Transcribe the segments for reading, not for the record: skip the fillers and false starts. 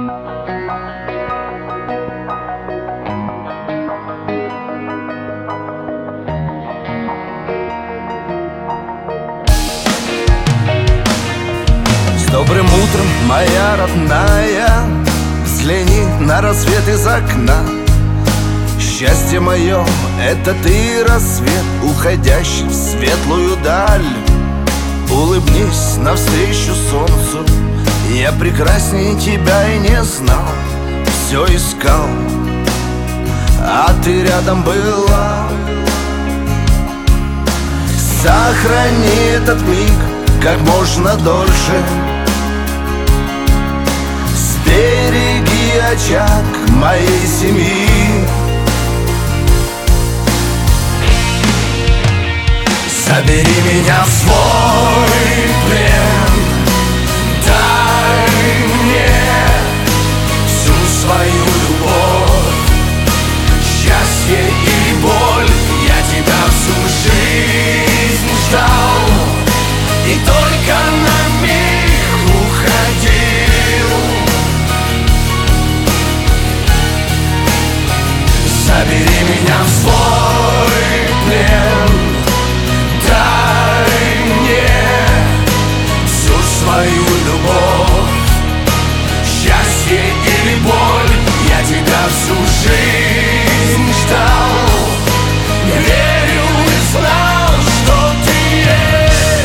С добрым утром, моя родная, взгляни на рассвет из окна. Счастье мое — это ты, рассвет, уходящий в светлую даль. Улыбнись навстречу солнцу, я прекраснее тебя и не знал. Все искал, а ты рядом была. Сохрани этот миг как можно дольше, сбереги очаг моей семьи. Забери меня в свой плен, дай мне всю свою любовь, счастье и боль. Я тебя всю жизнь ждал и только на миг уходил. Забери меня в свой плен, свою любовь, счастье или боль. Я тебя всю жизнь ждал, верил и знал, что ты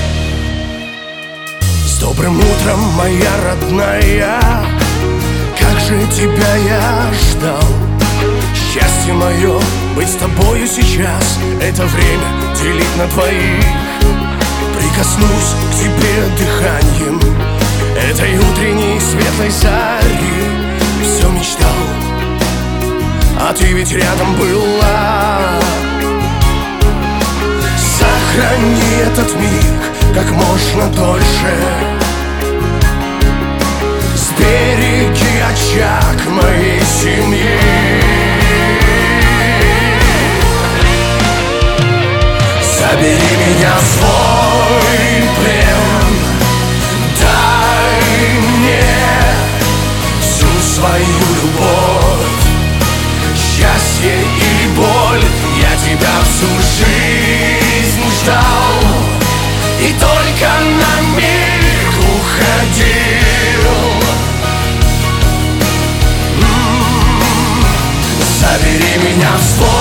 есть. С добрым утром, моя родная, как же тебя я ждал. Счастье мое быть с тобою сейчас, это время делить на двоих. Прикоснусь к тебе дыханием этой утренней светлой зари. Все мечтал, а ты ведь рядом была. Сохрани этот миг как можно дольше, сбереги очаг моей семьи. Забери меня в свой плен, дай мне всю свою любовь, счастье и боль. Я тебя всю жизнь ждал и только на миг уходил. Забери меня в свой